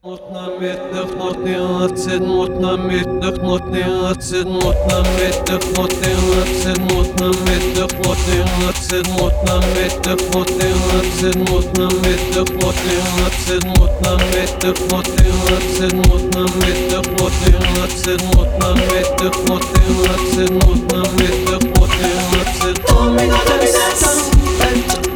Smutna mittag, smutna smutna mittag, smutna smutna mittag, smutna smutna mittag, smutna smutna mittag, smutna smutna mittag, smutna smutna mittag, smutna smutna mittag, smutna smutna mittag, smutna smutna mittag, smutna smutna.